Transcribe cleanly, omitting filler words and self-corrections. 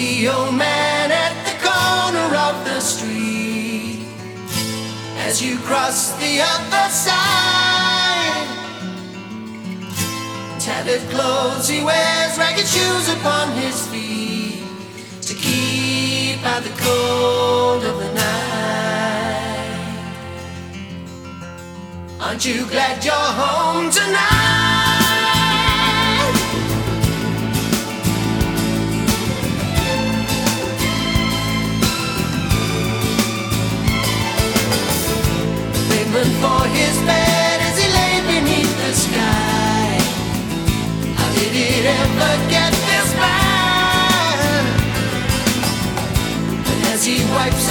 the old man at the corner of the street. As you cross the other side, tattered clothes he wears, ragged shoes upon his feet, to keep out the cold of the night. Aren't you glad you're home tonight? For his bed as he lay beneath the sky. How did it ever get this bad? And as he wipes